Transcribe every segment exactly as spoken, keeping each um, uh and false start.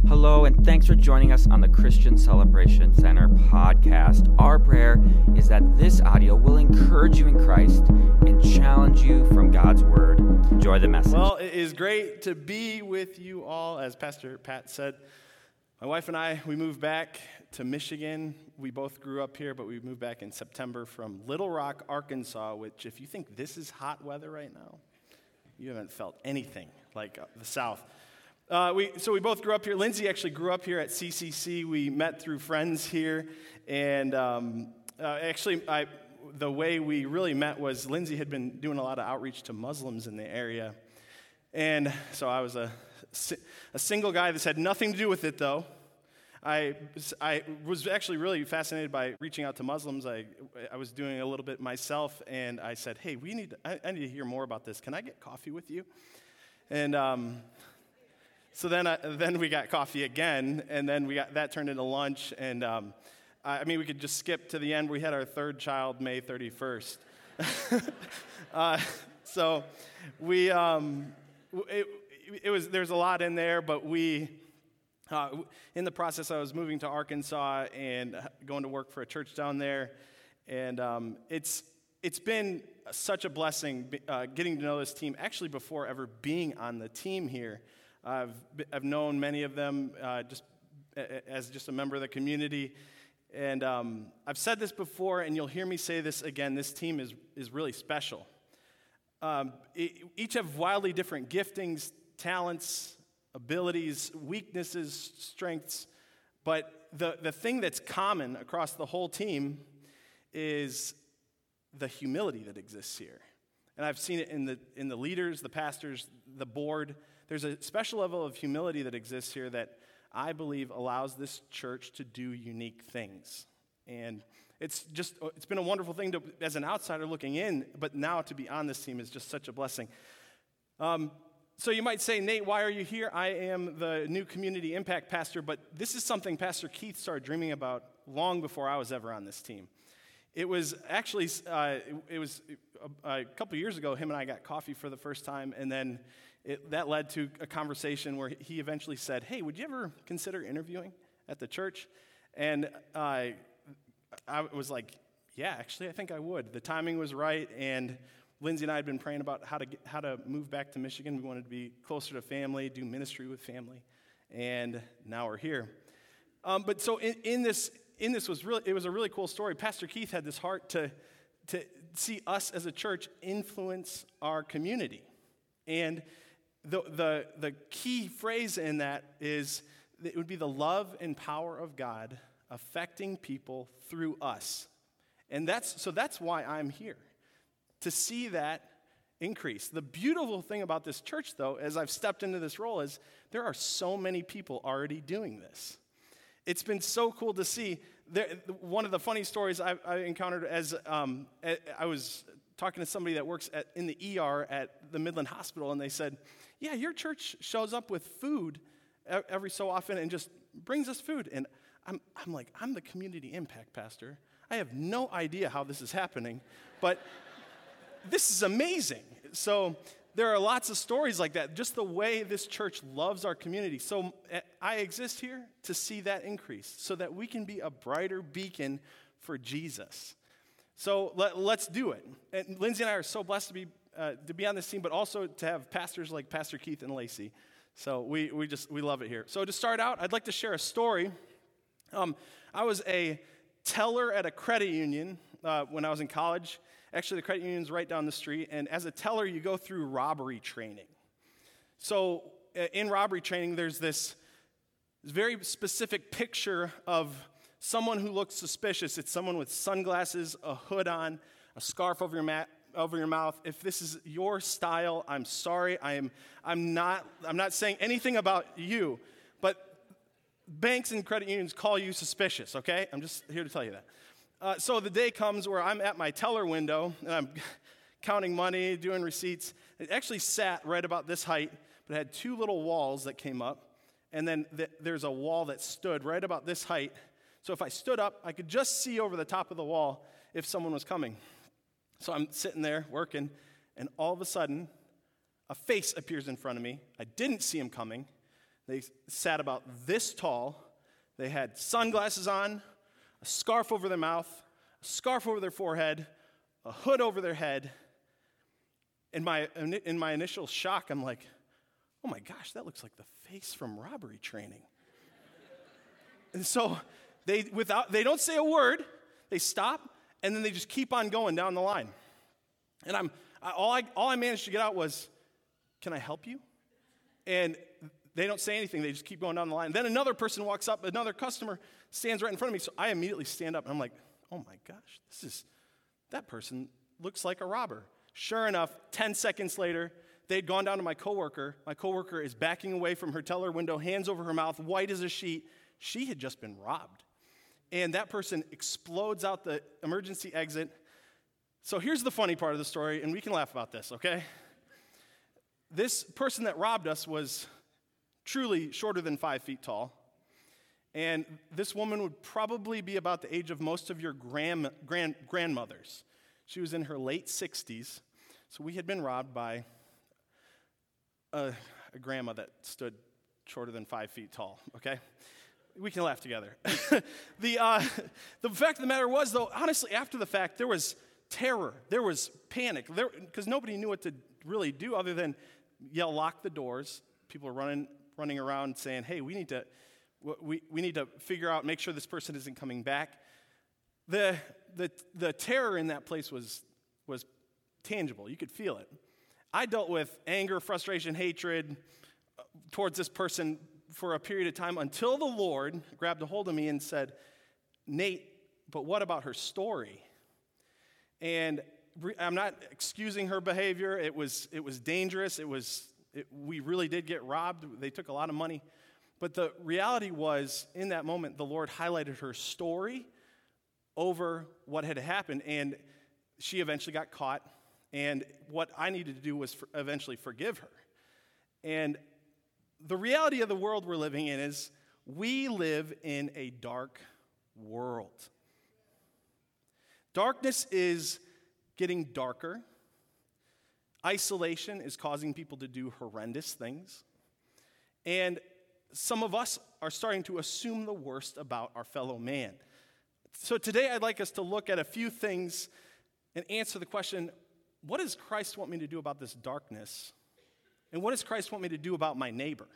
Hello, and thanks for joining us on the Christian Celebration Center podcast. Our prayer is that this audio will encourage you in Christ and challenge you from God's Word. Enjoy the message. Well, it is great to be with you all. As Pastor Pat said, my wife and I, we moved back to Michigan. We both grew up here, but we moved back in September from Little Rock, Arkansas, which if you think this is hot weather right now, you haven't felt anything like the South. Uh, we so we both grew up here. Lindsay actually grew up here at C C C. We met through friends here, and um, uh, actually, I, the way we really met was Lindsay had been doing a lot of outreach to Muslims in the area, and so I was a a single guy. This had nothing to do with it, though. I I was actually really fascinated by reaching out to Muslims. I I was doing a little bit myself, and I said, "Hey, we need I, I need to hear more about this. Can I get coffee with you?" And um. So then, I, then we got coffee again, and then we got that turned into lunch. And um, I, I mean, we could just skip to the end. We had our third child May thirty-first. uh, so we, um, it, it was there's a lot in there, but we, uh, in the process, I was moving to Arkansas and going to work for a church down there, and um, it's it's been such a blessing uh, getting to know this team. Actually, before ever being on the team here. I've I've known many of them uh, just as just a member of the community, and um, I've said this before, and you'll hear me say this again. This team is is really special. Um, it, each have wildly different giftings, talents, abilities, weaknesses, strengths, but the the thing that's common across the whole team is the humility that exists here, and I've seen it in the in the leaders, the pastors, the board. There's a special level of humility that exists here that I believe allows this church to do unique things. And it's just, it's been a wonderful thing to, as an outsider looking in, but now to be on this team is just such a blessing. Um, so you might say, Nate, why are you here? I am the new community impact pastor, but this is something Pastor Keith started dreaming about long before I was ever on this team. It was actually, uh, it, it was a, a couple years ago, him and I got coffee for the first time, and then It, that led to a conversation where he eventually said, hey, would you ever consider interviewing at the church? And uh, I was like, yeah, actually, I think I would. The timing was right, and Lindsay and I had been praying about how to get, how to move back to Michigan. We wanted to be closer to family, do ministry with family, and now we're here. Um, but so in, in this, in this was really, it was a really cool story. Pastor Keith had this heart to to see us as a church influence our community, and The, the the key phrase in that is that it would be the love and power of God affecting people through us. And that's so that's why I'm here, to see that increase. The beautiful thing about this church, though, as I've stepped into this role, is there are so many people already doing this. It's been so cool to see. There, one of the funny stories I, I encountered as um, I was talking to somebody that works at, in the E R at the Midland Hospital, and they said, yeah, your church shows up with food every so often and just brings us food. And I'm, I'm like, I'm the community impact pastor. I have no idea how this is happening, but this is amazing. So there are lots of stories like that, just the way this church loves our community. So I exist here to see that increase so that we can be a brighter beacon for Jesus. So let, let's do it. And Lindsay and I are so blessed to be uh, to be on this team, but also to have pastors like Pastor Keith and Lacey. So we we just we love it here. So to start out, I'd like to share a story. Um, I was a teller at a credit union uh, when I was in college. Actually, the credit union's right down the street, and as a teller, you go through robbery training. So uh, in robbery training, there's this very specific picture of someone who looks suspicious. It's someone with sunglasses, a hood on, a scarf over your mat, over your mouth. If this is your style, I'm sorry. I am I'm not I'm not saying anything about you, but banks and credit unions call you suspicious, okay? I'm just here to tell you that. Uh, so the day comes where I'm at my teller window, and I'm counting money, doing receipts. It actually sat right about this height, but it had two little walls that came up, and then th- there's a wall that stood right about this height. So if I stood up, I could just see over the top of the wall if someone was coming. So I'm sitting there working, and all of a sudden, a face appears in front of me. I didn't see him coming. They sat about this tall. They had sunglasses on, a scarf over their mouth, a scarf over their forehead, a hood over their head. In my, in my initial shock, I'm like, oh my gosh, that looks like the face from Robbery Training. And so they, without, they don't say a word. They stop, and then they just keep on going down the line. And I'm I, all I all I managed to get out was, "Can I help you?" And they don't say anything. They just keep going down the line. Then another person walks up. Another customer stands right in front of me. So I immediately stand up, and I'm like, "Oh my gosh, this is that person looks like a robber." Sure enough, ten seconds later, they'd gone down to my coworker. My coworker is backing away from her teller window, hands over her mouth, white as a sheet. She had just been robbed. And that person explodes out the emergency exit. So here's the funny part of the story, and we can laugh about this, okay? This person that robbed us was truly shorter than five feet tall. And this woman would probably be about the age of most of your grand, grand, grandmothers. She was in her late sixties. So we had been robbed by a, a grandma that stood shorter than five feet tall, okay? We can laugh together. the, uh, the fact of the matter was, though, honestly, after the fact, there was terror. There was panic. Because nobody knew what to really do other than yell, lock the doors. People were running running around saying, hey, we need to we, we need to figure out, make sure this person isn't coming back. The, the, the terror in that place was, was tangible. You could feel it. I dealt with anger, frustration, hatred towards this person for a period of time until the Lord grabbed a hold of me and said, Nate, but what about her story? And I'm not excusing her behavior. It was it was dangerous. It was it, we really did get robbed. They took a lot of money. But the reality was, in that moment, the Lord highlighted her story over what had happened, and she eventually got caught. And what I needed to do was for, eventually forgive her. And the reality of the world we're living in is we live in a dark world. Darkness is getting darker. Isolation is causing people to do horrendous things. And some of us are starting to assume the worst about our fellow man. So today I'd like us to look at a few things and answer the question, what does Christ want me to do about this darkness? And what does Christ want me to do about my neighbor?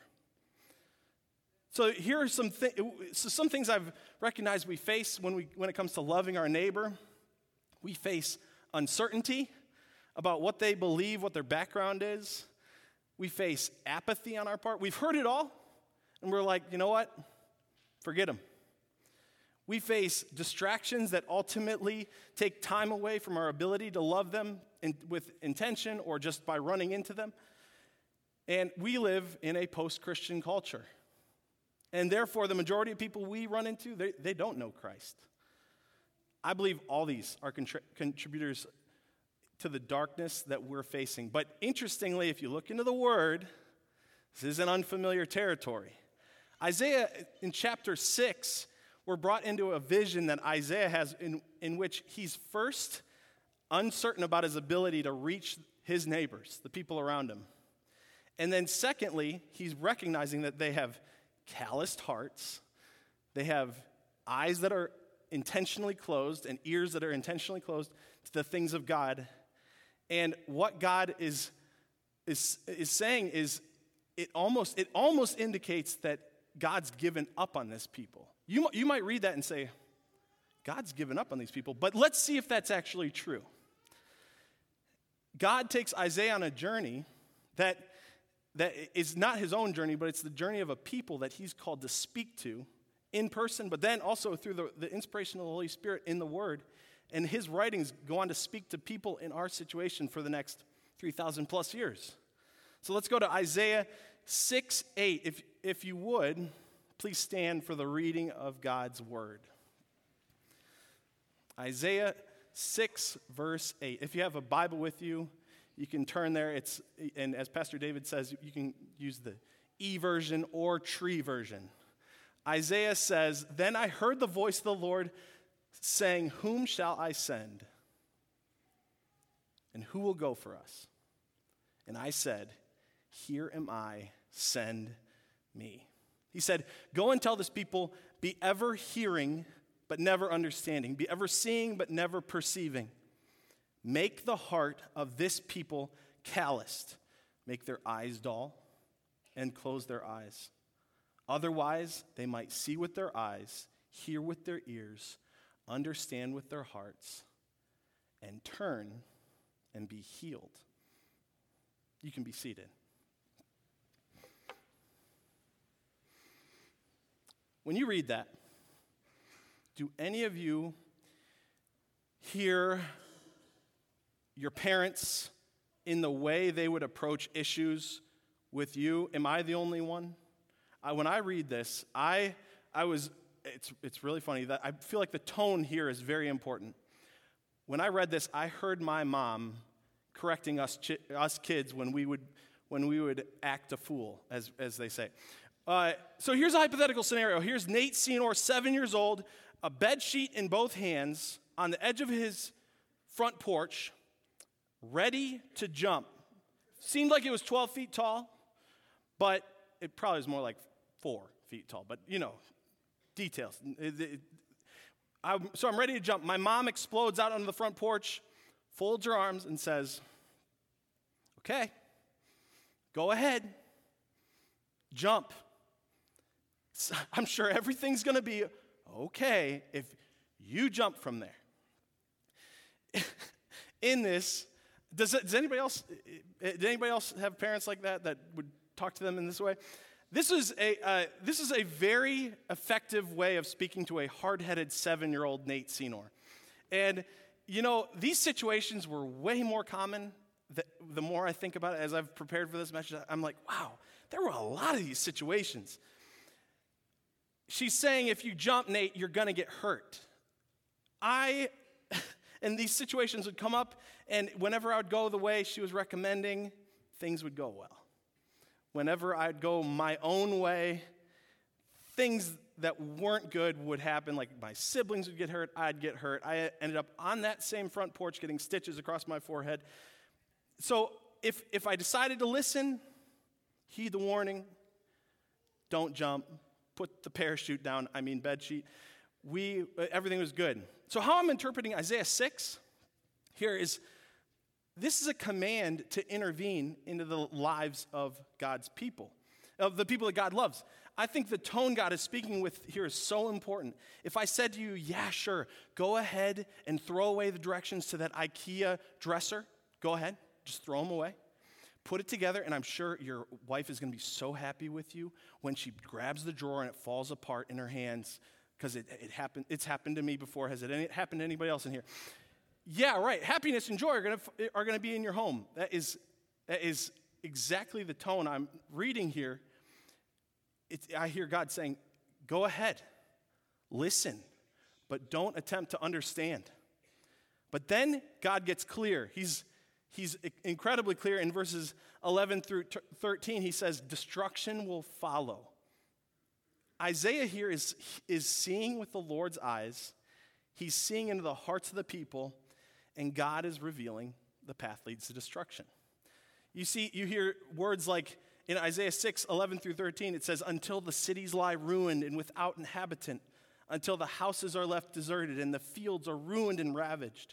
So here are some, th- so some things I've recognized we face when, we, when it comes to loving our neighbor. We face uncertainty about what they believe, what their background is. We face apathy on our part. We've heard it all, and we're like, you know what? Forget them. We face distractions that ultimately take time away from our ability to love them in, with intention or just by running into them. And we live in a post-Christian culture. And therefore, the majority of people we run into, they, they don't know Christ. I believe all these are contri- contributors to the darkness that we're facing. But interestingly, if you look into the Word, this isn't unfamiliar territory. Isaiah, in chapter six, we're brought into a vision that Isaiah has in, in which he's first uncertain about his ability to reach his neighbors, the people around him. And then secondly, he's recognizing that they have calloused hearts, they have eyes that are intentionally closed and ears that are intentionally closed to the things of God. And what God is, is, is saying is it almost, it almost indicates that God's given up on this people. You, you might read that and say, God's given up on these people, but let's see if that's actually true. God takes Isaiah on a journey that, that is not his own journey, but it's the journey of a people that he's called to speak to in person, but then also through the, the inspiration of the Holy Spirit in the Word. And his writings go on to speak to people in our situation for the next three thousand plus years. So let's go to Isaiah six eight. If, if you would, please stand for the reading of God's Word. Isaiah six, verse eight. If you have a Bible with you, you can turn there. It's, and as Pastor David says, you can use the E version or tree version. Isaiah says, "Then I heard the voice of the Lord saying, 'Whom shall I send? And who will go for us?' And I said, 'Here am I, send me. He said, go and tell this people, be ever hearing, but never understanding. Be ever seeing, but never perceiving. Make the heart of this people calloused. Make their eyes dull and close their eyes. Otherwise, they might see with their eyes, hear with their ears, understand with their hearts, and turn and be healed. You can be seated. When you read that, do any of you hear your parents in the way they would approach issues with you? Am I the only one? I, when I read this, I I was, it's it's really funny that I feel like the tone here is very important. When I read this, I heard my mom correcting us chi- us kids when we would when we would act a fool, as as they say. Uh, so here's a hypothetical scenario. Here's Nate Senor, seven years old, a bed sheet in both hands, on the edge of his front porch, ready to jump. Seemed like it was twelve feet tall, but it probably was more like four feet tall. But, you know, details. It, it, I'm, so I'm ready to jump. My mom explodes out onto the front porch, folds her arms, and says, okay, go ahead, jump. I'm sure everything's going to be okay if you jump from there. In this, does, does anybody else, did anybody else have parents like that that would talk to them in this way? This is a uh, this is a very effective way of speaking to a hard-headed seven-year-old Nate Senor. And, you know, these situations were way more common the, the more I think about it as I've prepared for this message. I'm like, wow, there were a lot of these situations. She's saying if you jump, Nate, you're going to get hurt. I, and these situations would come up, and whenever I would go the way she was recommending, things would go well. Whenever I'd go my own way, things that weren't good would happen, like my siblings would get hurt, I'd get hurt. I ended up on that same front porch getting stitches across my forehead. So if if I decided to listen, heed the warning, don't jump, put the parachute down, I mean bed sheet, we, everything was good. So how I'm interpreting Isaiah six here is, this is a command to intervene into the lives of God's people, of the people that God loves. I think the tone God is speaking with here is so important. If I said to you, yeah, sure, go ahead and throw away the directions to that IKEA dresser, go ahead, just throw them away. Put it together, and I'm sure your wife is going to be so happy with you when she grabs the drawer and it falls apart in her hands, because it, it happened. It's happened to me before. Has it any, happened to anybody else in here? Yeah, right. Happiness and joy are going to are going to be in your home. That is that is exactly the tone I'm reading here. It's, I hear God saying, "Go ahead, listen, but don't attempt to understand." But then God gets clear. He's He's incredibly clear in verses eleven through thirteen. He says, destruction will follow. Isaiah here is, is seeing with the Lord's eyes. He's seeing into the hearts of the people, and God is revealing the path leads to destruction. You see, you hear words like in Isaiah six, eleven through thirteen, it says, until the cities lie ruined and without inhabitant, until the houses are left deserted and the fields are ruined and ravaged.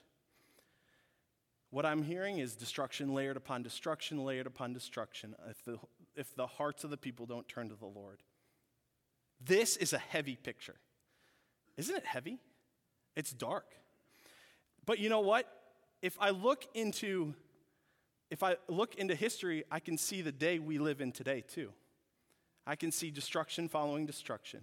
What I'm hearing is destruction layered upon destruction, layered upon destruction, if the, if the hearts of the people don't turn to the Lord. This is a heavy picture. Isn't it heavy? It's dark. But you know what? If I look into, if I look into history, I can see the day we live in today too. I can see destruction following destruction.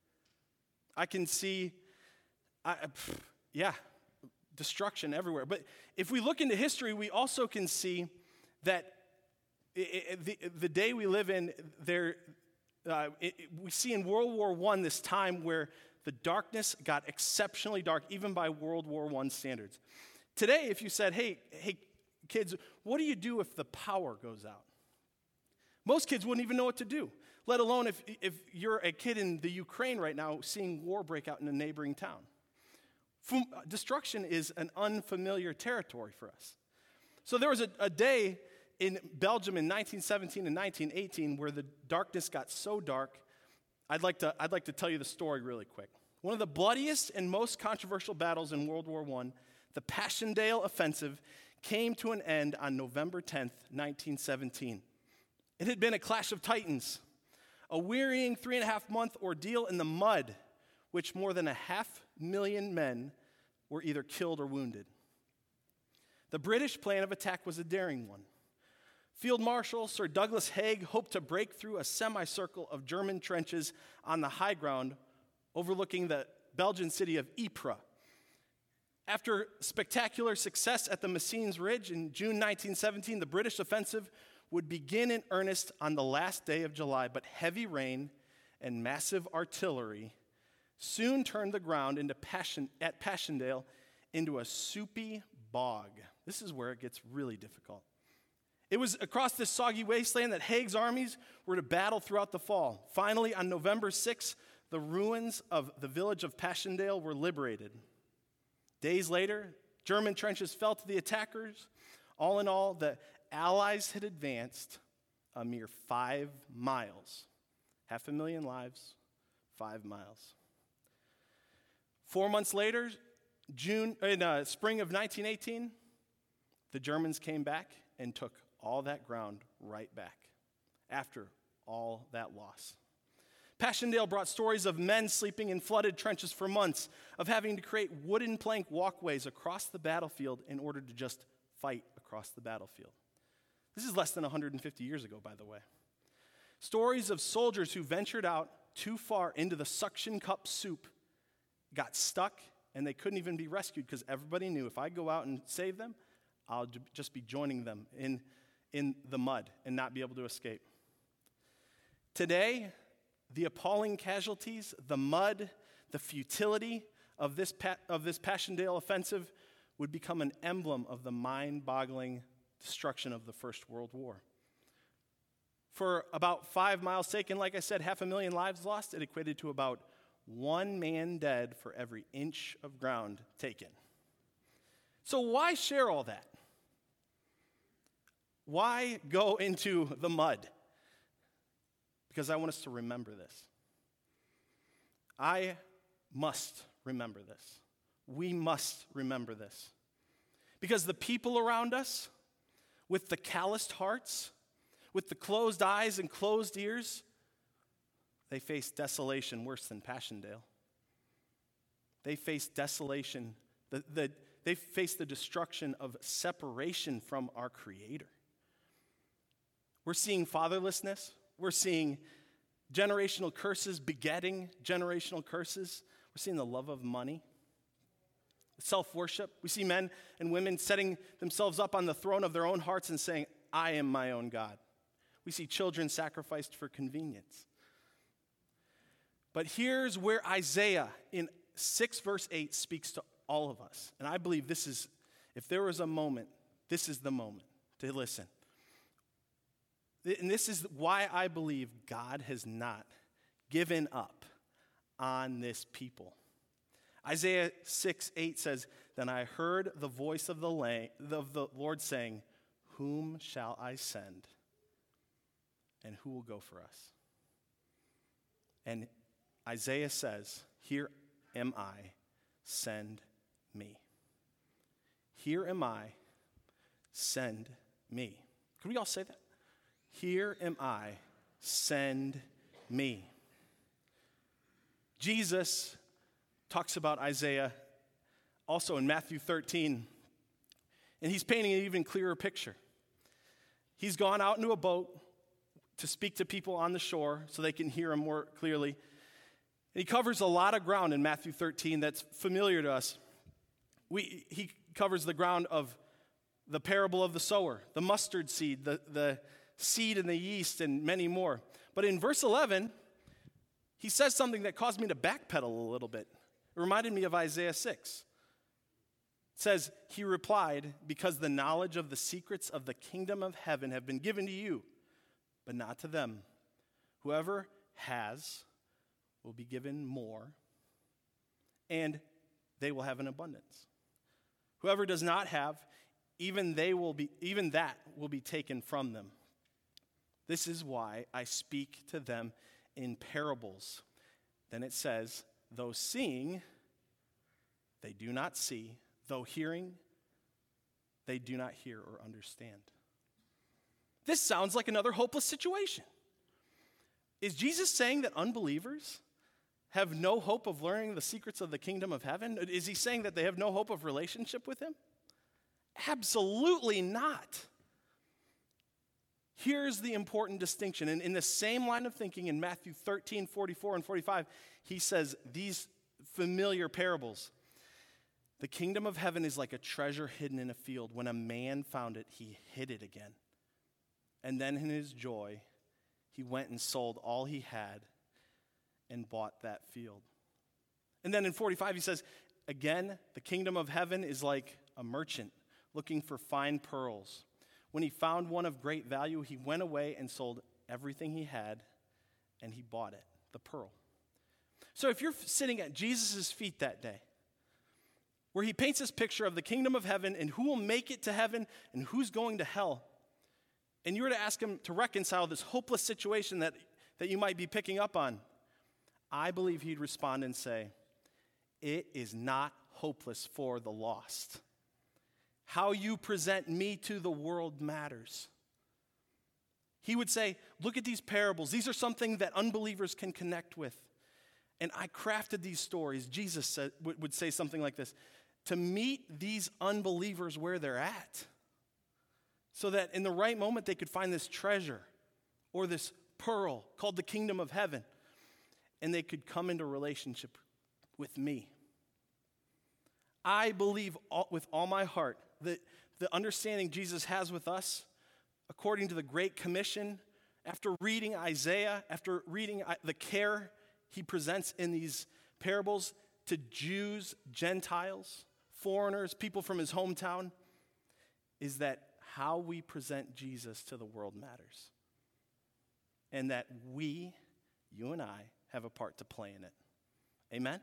I can see, I, pff, yeah, destruction everywhere. But if we look into history, we also can see that it, it, the, the day we live in, there, uh, it, it, we see in World War One this time where the darkness got exceptionally dark, even by World War One standards. Today, if you said, hey, hey, kids, what do you do if the power goes out? Most kids wouldn't even know what to do, let alone if, if you're a kid in the Ukraine right now seeing war break out in a neighboring town. Destruction is an unfamiliar territory for us. So there was a, a day in Belgium in nineteen seventeen and nineteen eighteen, where the darkness got so dark, I'd like to, I'd like to tell you the story really quick. One of the bloodiest and most controversial battles in World War One, the Passchendaele Offensive, came to an end on November tenth, nineteen seventeen. It had been a clash of titans, a wearying three and a half month ordeal in the mud, which more than a half million men were either killed or wounded. The British plan of attack was a daring one. Field Marshal Sir Douglas Haig hoped to break through a semicircle of German trenches on the high ground overlooking the Belgian city of Ypres. After spectacular success at the Messines Ridge in June nineteen seventeen, the British offensive would begin in earnest on the last day of July, but heavy rain and massive artillery soon turned the ground into Passion, at Passchendaele into a soupy bog. This is where it gets really difficult. It was across this soggy wasteland that Haig's armies were to battle throughout the fall. Finally, on November sixth, the ruins of the village of Passchendaele were liberated. Days later, German trenches fell to the attackers. All in all, the Allies had advanced a mere five miles. Half a million lives, five miles. Four months later, June, in uh, spring of nineteen eighteen, the Germans came back and took all that ground right back after all that loss. Passchendaele brought stories of men sleeping in flooded trenches for months, of having to create wooden plank walkways across the battlefield in order to just fight across the battlefield. This is less than one hundred fifty years ago, by the way. Stories of soldiers who ventured out too far into the suction cup soup, got stuck, and they couldn't even be rescued because everybody knew if I go out and save them, I'll just be joining them in, in the mud and not be able to escape. Today, the appalling casualties, the mud, the futility of this, of this Passchendaele offensive would become an emblem of the mind-boggling destruction of the First World War. For about five miles taken, like I said, half a million lives lost, it equated to about one man dead for every inch of ground taken. So why share all that? Why go into the mud? Because I want us to remember this. I must remember this. We must remember this. Because the people around us, with the calloused hearts, with the closed eyes and closed ears, they face desolation worse than Passchendaele. They face desolation. The, the, they face the destruction of separation from our Creator. We're seeing fatherlessness. We're seeing generational curses begetting generational curses. We're seeing the love of money, self-worship. We see men and women setting themselves up on the throne of their own hearts and saying, I am my own God. We see children sacrificed for convenience. But here's where Isaiah in six verse eight speaks to all of us. And I believe this is, if there was a moment, this is the moment to listen. And this is why I believe God has not given up on this people. Isaiah six eight says, Then I heard the voice of the, la- of the Lord saying, Whom shall I send? And who will go for us? And Isaiah says, Here am I, send me. Here am I, send me. Can we all say that? Here am I, send me. Jesus talks about Isaiah also in Matthew thirteen, and he's painting an even clearer picture. He's gone out into a boat to speak to people on the shore so they can hear him more clearly. And he covers a lot of ground in Matthew thirteen that's familiar to us. We, he covers the ground of the parable of the sower, the mustard seed, the, the seed and the yeast, and many more. But in verse eleven, he says something that caused me to backpedal a little bit. It reminded me of Isaiah six. It says, He replied, Because the knowledge of the secrets of the kingdom of heaven have been given to you, but not to them. Whoever has will be given more, and they will have an abundance. Whoever does not have, even they will be, even that will be taken from them. This is why I speak to them in parables. Then it says, though seeing, they do not see, though hearing, they do not hear or understand. This sounds like another hopeless situation. Is Jesus saying that unbelievers have no hope of learning the secrets of the kingdom of heaven? Is he saying that they have no hope of relationship with him? Absolutely not. Here's the important distinction. And in the same line of thinking, in Matthew thirteen, forty-four and forty-five, he says these familiar parables. The kingdom of heaven is like a treasure hidden in a field. When a man found it, he hid it again. And then in his joy, he went and sold all he had and bought that field. And then in forty-five, he says, again, the kingdom of heaven is like a merchant looking for fine pearls. When he found one of great value, he went away and sold everything he had, and he bought it, the pearl. So if you're sitting at Jesus' feet that day, where he paints this picture of the kingdom of heaven and who will make it to heaven and who's going to hell, and you were to ask him to reconcile this hopeless situation that, that you might be picking up on, I believe he'd respond and say, it is not hopeless for the lost. How you present me to the world matters. He would say, look at these parables. These are something that unbelievers can connect with. And I crafted these stories. Jesus said, would say something like this, to meet these unbelievers where they're at, so that in the right moment they could find this treasure or this pearl called the kingdom of heaven, and they could come into relationship with me. I believe all, with all my heart that the understanding Jesus has with us, according to the Great Commission, after reading Isaiah, after reading the care he presents in these parables to Jews, Gentiles, foreigners, people from his hometown, is that how we present Jesus to the world matters. And that we, you and I, have a part to play in it. Amen?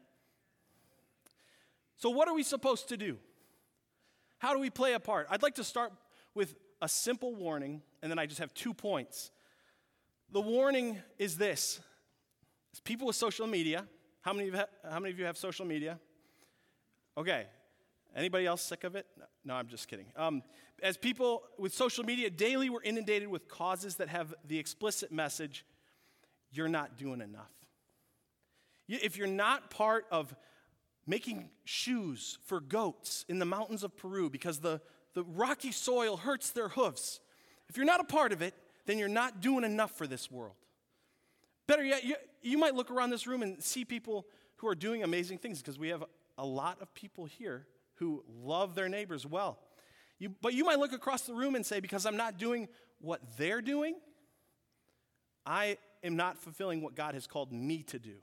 So what are we supposed to do? How do we play a part? I'd like to start with a simple warning, and then I just have two points. The warning is this. As people with social media, how many of you have, how many of you have social media? Okay. Anybody else sick of it? No, no I'm just kidding. Um, as people with social media, daily we're inundated with causes that have the explicit message, you're not doing enough. If you're not part of making shoes for goats in the mountains of Peru because the, the rocky soil hurts their hoofs, if you're not a part of it, then you're not doing enough for this world. Better yet, you, you might look around this room and see people who are doing amazing things, because we have a lot of people here who love their neighbors well. You, but you might look across the room and say, because I'm not doing what they're doing, I am not fulfilling what God has called me to do.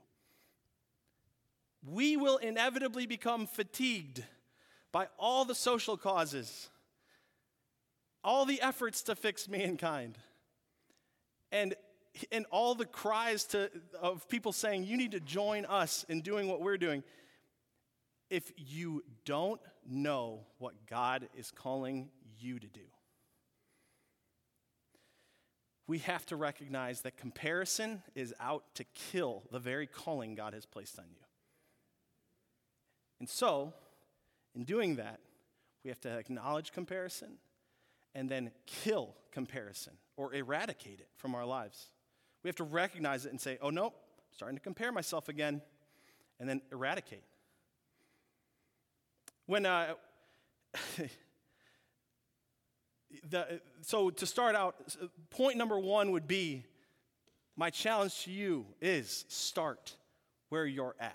We will inevitably become fatigued by all the social causes, all the efforts to fix mankind, and, and all the cries to, of people saying, you need to join us in doing what we're doing. If you don't know what God is calling you to do, we have to recognize that comparison is out to kill the very calling God has placed on you. And so, in doing that, we have to acknowledge comparison and then kill comparison or eradicate it from our lives. We have to recognize it and say, oh no, I'm starting to compare myself again, and then eradicate. When, uh, the, so to start out, point number one would be, my challenge to you is start where you're at.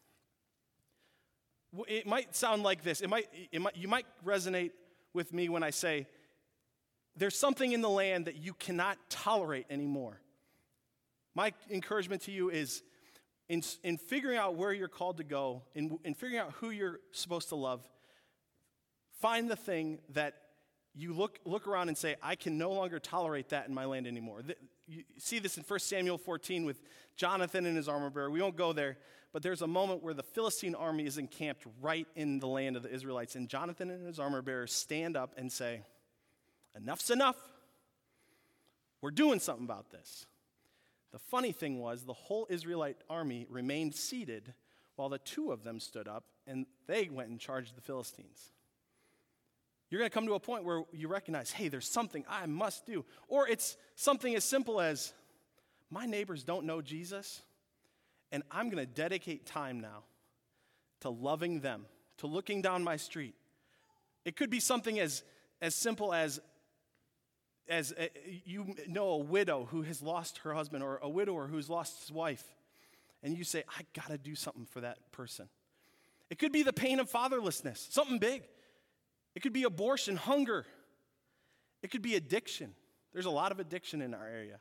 It might sound like this. It might, it might, you might resonate with me when I say, there's something in the land that you cannot tolerate anymore. My encouragement to you is, in, in figuring out where you're called to go, in, in figuring out who you're supposed to love, find the thing that you look, look around and say, I can no longer tolerate that in my land anymore. The, you see this in First Samuel fourteen with Jonathan and his armor bearer. We won't go there, but there's a moment where the Philistine army is encamped right in the land of the Israelites, and Jonathan and his armor bearer stand up and say, enough's enough. We're doing something about this. The funny thing was the whole Israelite army remained seated while the two of them stood up, and they went and charged the Philistines. You're going to come to a point where you recognize, hey, there's something I must do. Or it's something as simple as, my neighbors don't know Jesus, and I'm going to dedicate time now to loving them, to looking down my street. It could be something as, as simple as, as a, you know a widow who has lost her husband, or a widower who's lost his wife, and you say, I got to do something for that person. It could be the pain of fatherlessness, something big. It could be abortion, hunger. It could be addiction. There's a lot of addiction in our area.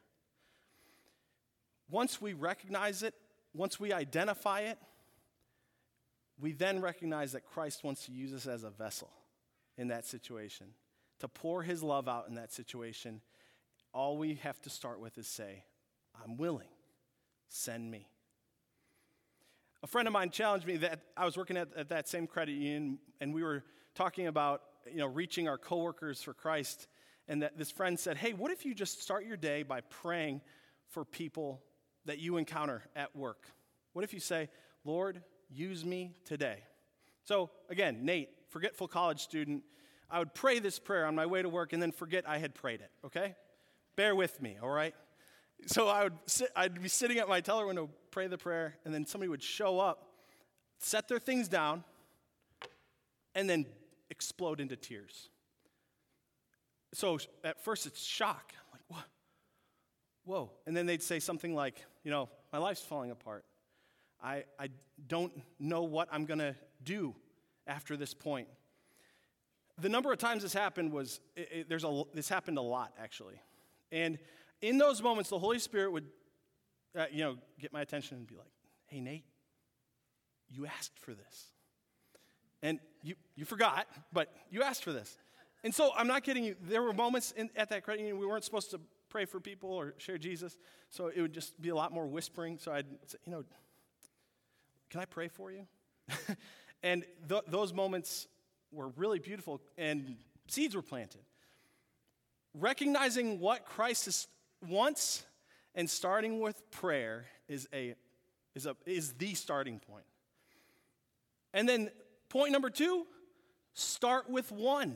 Once we recognize it, once we identify it, we then recognize that Christ wants to use us as a vessel in that situation, to pour his love out in that situation. All we have to start with is say, I'm willing, send me. A friend of mine challenged me that I was working at, at that same credit union, and we were talking about, you know, reaching our coworkers for Christ, and that this friend said, hey, what if you just start your day by praying for people that you encounter at work? What if you say, Lord, use me today? So again, Nate, forgetful college student, I would pray this prayer on my way to work and then forget I had prayed it, okay? Bear with me, all right? So I would sit, I'd be sitting at my teller window, pray the prayer, and then somebody would show up, set their things down, and then explode into tears. So at first it's shock. I'm like, what? Whoa. And then they'd say something like, you know, my life's falling apart. I, I don't know what I'm going to do after this point. The number of times this happened was, it, it, there's a, this happened a lot, actually. And in those moments, the Holy Spirit would, uh, you know, get my attention and be like, hey, Nate, you asked for this. And you, you forgot, but you asked for this. And so I'm not kidding you. There were moments in, at that credit union we weren't supposed to pray for people or share Jesus. So it would just be a lot more whispering. So I'd say, you know, can I pray for you? and th- those moments were really beautiful, and seeds were planted. Recognizing what Christ is, wants and starting with prayer is a is a is the starting point. And then point number two, start with one.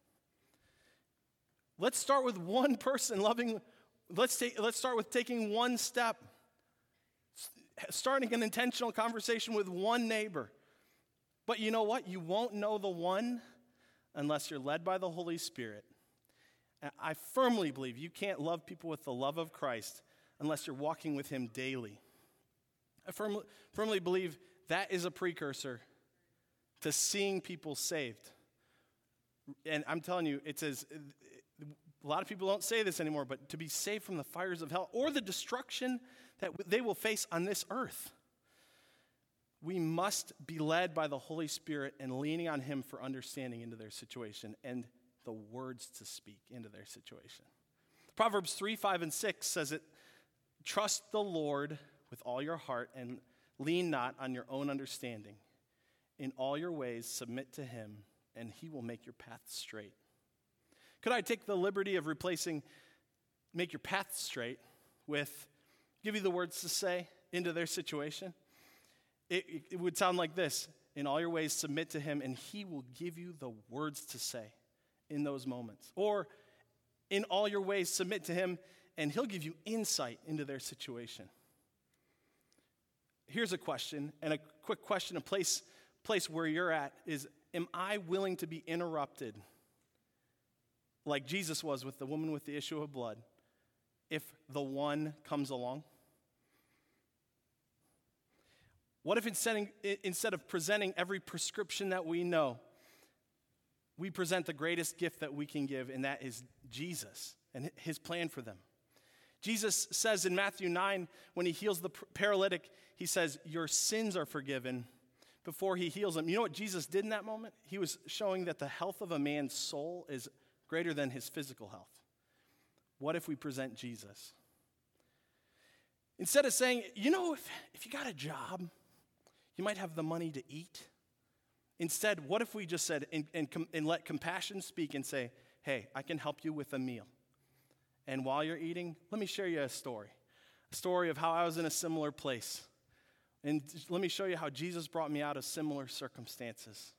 Let's start with one person loving. Let's take. Let's start with taking one step. Starting an intentional conversation with one neighbor. But you know what? You won't know the one unless you're led by the Holy Spirit. And I firmly believe you can't love people with the love of Christ unless you're walking with him daily. I firmly, firmly believe that is a precursor to seeing people saved. And I'm telling you, it's as, a lot of people don't say this anymore, but to be saved from the fires of hell or the destruction that they will face on this earth. We must be led by the Holy Spirit and leaning on him for understanding into their situation and the words to speak into their situation. Proverbs three, five, and six says it, trust the Lord with all your heart and lean not on your own understanding. In all your ways submit to him, and he will make your path straight. Could I take the liberty of replacing make your path straight with give you the words to say into their situation? It, it, it would sound like this. In all your ways submit to him, and he will give you the words to say in those moments. Or in all your ways submit to him, and he'll give you insight into their situation. Here's a question, and a quick question, a place, place where you're at is, am I willing to be interrupted like Jesus was with the woman with the issue of blood if the one comes along? What if instead, instead of presenting every prescription that we know, we present the greatest gift that we can give, and that is Jesus and his plan for them? Jesus says in Matthew nine, when he heals the paralytic, he says, your sins are forgiven before he heals them. You know what Jesus did in that moment? He was showing that the health of a man's soul is greater than his physical health? What if we present Jesus? Instead of saying, you know, if, if you got a job, you might have the money to eat. Instead, what if we just said, and, and, and let compassion speak and say, hey, I can help you with a meal. And while you're eating, let me share you a story. A story of how I was in a similar place. And let me show you how Jesus brought me out of similar circumstances.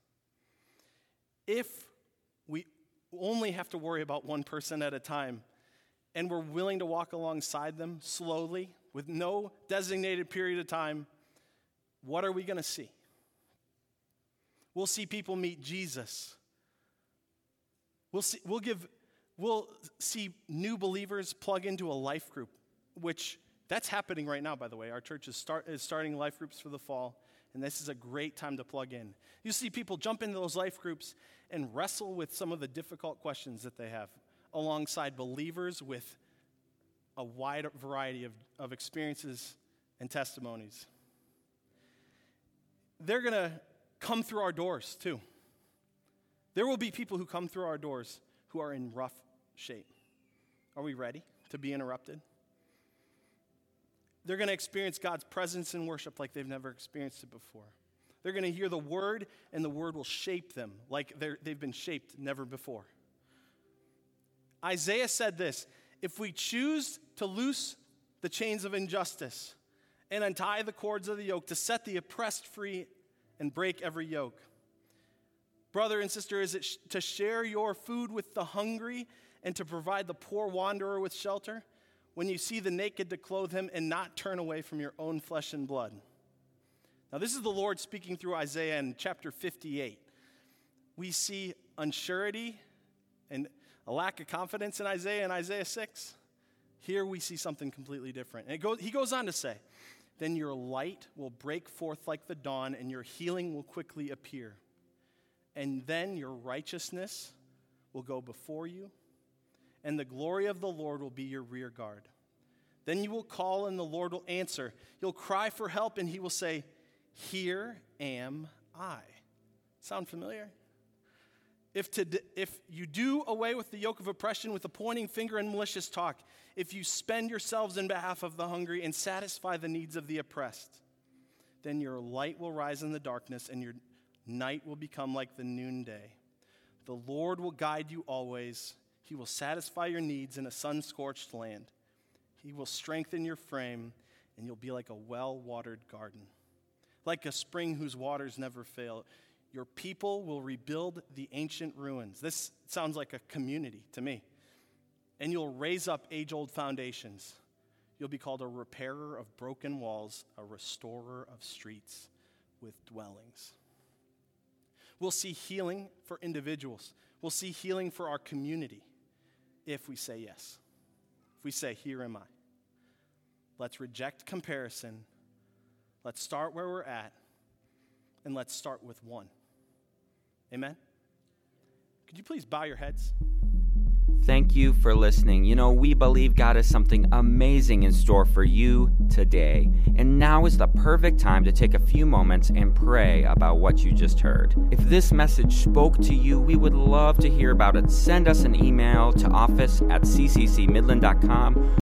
If we only have to worry about one person at a time, and we're willing to walk alongside them slowly, with no designated period of time, what are we going to see? We'll see people meet Jesus. We'll see, we'll give, we'll see new believers plug into a life group, which that's happening right now, by the way. Our church is, start, is starting life groups for the fall, and this is a great time to plug in. You see people jump into those life groups and wrestle with some of the difficult questions that they have alongside believers with a wide variety of, of experiences and testimonies. They're going to come through our doors, too. There will be people who come through our doors who are in rough shape. Are we ready to be interrupted? They're going to experience God's presence in worship like they've never experienced it before. They're going to hear the word, and the word will shape them like they've been shaped never before. Isaiah said this, if we choose to loose the chains of injustice and untie the cords of the yoke, to set the oppressed free and break every yoke. Brother and sister, is it sh- to share your food with the hungry and to provide the poor wanderer with shelter? When you see the naked, to clothe him and not turn away from your own flesh and blood. Now, this is the Lord speaking through Isaiah in chapter fifty-eight. We see unsurety and a lack of confidence in Isaiah in Isaiah six. Here we see something completely different. And it goes, he goes on to say, then your light will break forth like the dawn, and your healing will quickly appear. And then your righteousness will go before you, and the glory of the Lord will be your rear guard. Then you will call, and the Lord will answer. You'll cry for help, and he will say, here am I. Sound familiar? If, to, if you do away with the yoke of oppression with a pointing finger and malicious talk, if you spend yourselves in behalf of the hungry and satisfy the needs of the oppressed, then your light will rise in the darkness and your night will become like the noonday. The Lord will guide you always. He will satisfy your needs in a sun-scorched land. He will strengthen your frame, and you'll be like a well-watered garden, like a spring whose waters never fail. Your people will rebuild the ancient ruins. This sounds like a community to me. And you'll raise up age-old foundations. You'll be called a repairer of broken walls, a restorer of streets with dwellings. We'll see healing for individuals. We'll see healing for our community if we say yes. If we say, here am I. Let's reject comparison. Let's start where we're at. And let's start with one. Amen? Could you please bow your heads? Thank you for listening. You know, we believe God has something amazing in store for you today. And now is the perfect time to take a few moments and pray about what you just heard. If this message spoke to you, we would love to hear about it. Send us an email to office at c c c midland dot com